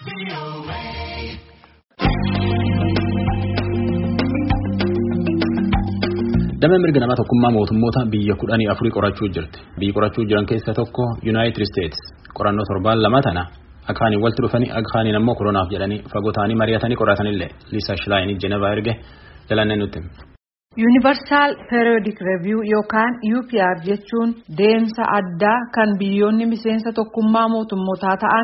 Damee mirga namaa tokkummaa mootummoota biyya 14 qorachuu jirti. Biyyi qorachuu jiran keessaa tokko United States. Qorannoo torbaan lama tana akkaaniin walitti dhufanii akkaaniin ammoo koronaaf jedhanii fagoo ta'anii mari'atanii qoratanillee Lisa Schlein Geneva erge jalannee nutti. Universal Periodic Review yookaan UPR jechuun deemsa addaa kan biyyoonni miseensa tokkummaa mootummootaa ta'an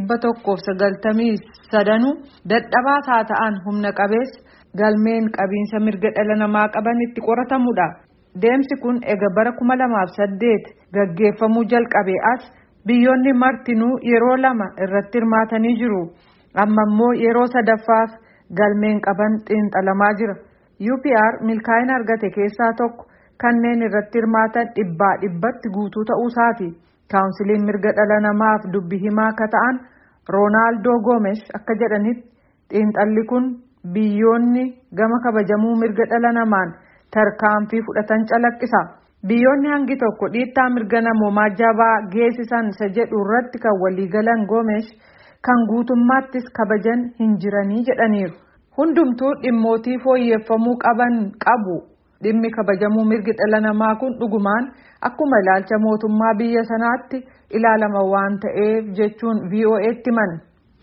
193 dadhabaa ta'an humna qabeessa galmeen qabiinsa mirga dhala namaa qaban itti qoratamudha. Deemsi kun egaa bara 2008 gaggeeffamuu jalqabee as biyyoonni martinuu yeroo lama irratti hirmaatanii jiru. Amma immoo yeroo sadaffaaf galmeen qaban xiinxalamaa jira. UPR milkaa'ina argate keessaa tokko kanneen irratti hirmaatan 100% guutuu ta'uu isaati. Kaawunsiliin mirga dhala namaaf dubbi himaa akka ta'an Ronaldo Gomes akka jedhanitti xiinxalli kun biyyoonni gama kabajamuu mirga dhala namaan tarkaanfii fudhatan calaqqisa. Biyyoonni hangi tokko dhiittaa mirga namoomaa jabaa geessisan isa jedhu irratti kan waliigalan Gomes kan guutummaattis kabajan hin jiranii jedhaniiru. Hundumtuu dhimmootii fooyyeffamuu qaban qabu. Dhimmi kabajamuu mirgi dhala namaa kun dhugumaan akkuma ilaalcha mootummaa biyya sanaatti ilaalama waan ta'eef jechuun VOA'tti himan.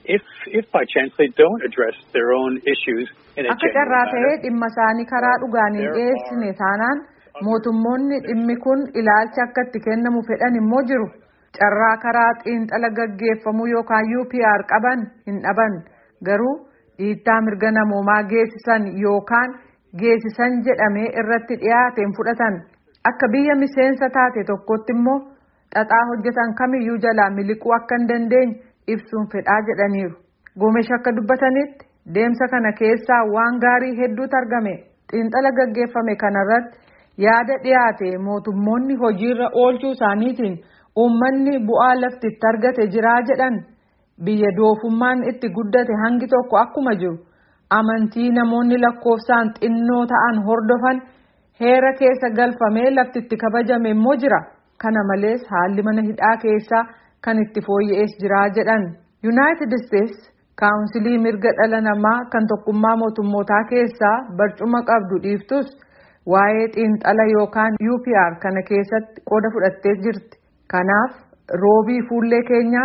If by chance they don't address their own issues in a akka carraa ta'ee dhimma isaanii karaa dhugaan hin dhiyeessine taanaan mootummoonni dhimmi kun ilaalcha akka itti kennamu fedhan immoo jiru. Carraa karaa xiinxala gaggeeffamuu yookaan UPR qaban hin dhaban garuu dhiittaa mirga namoomaa geessisan yookaan geessisan jedhamee irratti dhiyaateen fudhatan. Akka biyya miseensa taate tokkotti immoo xaxaa hojjetan kamiyyuu jalaa miliquu akka hin dandeenye ibsuun fedhaa jedhaniiru. Gomesh akka dubbatanitti deemsa kana keessaa waan gaarii hedduutu argame. Xiinxala gaggeeffame kanarratti yaada dhiyaate mootummoonni hojiirra oolchuu isaaniitiin uummanni bu'aa laftitti argate jiraa jedhan. Biyya doofummaan itti guddate hangi tokko akkuma jiru amantii namoonni lakkoofsaan xinnoo ta'an hordofan heera keessa galfamee laftitti kabajame immoo jira. Kana malees haalli mana hidhaa keessaa kan itti fooyya'ees jiraa jedhan. United States kaawunsilii mirga dhala namaa kan tokkummaa mootummootaa keessaa barcuma qabdu dhiiftus waa'ee xiinxala yookaan UPR kana keessatti qooda fudhattee jirti. Kanaaf roobii fuullee keenyaa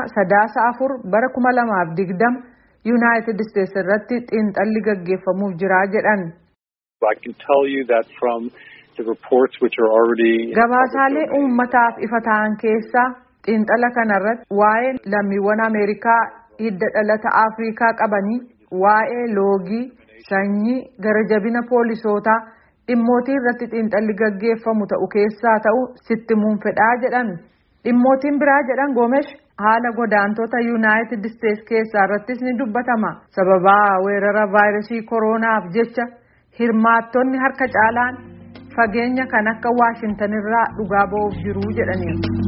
4 bara 2020 United States irratti xiinxalli gaggeeffamuuf jiraa jedhan. I can tell you that from the reports which are already gabaasaalee uummataaf ifa ta'an keessaa xiinxala kanarratti waa'ee lammiiwwan Ameerikaa hidda dhalata Afrikaa qabanii waa'ee loogii sanyii gara jabina poolisootaa dhimmootii irratti xiinxalli gaggeeffamu ta'u keessaa ta'u sitti muun fedhaa jedhan. Dhimmootiin biraa jedhan Gomesh haala godaantota United States keessaa irrattis ni dubbatama. Sababaa weerara vaayirasii koronaaf jecha hirmaattonni harka caalaan fageenya kan akka Waashintan irraa dhugaa ba'uuf jiruu jedhaniiru.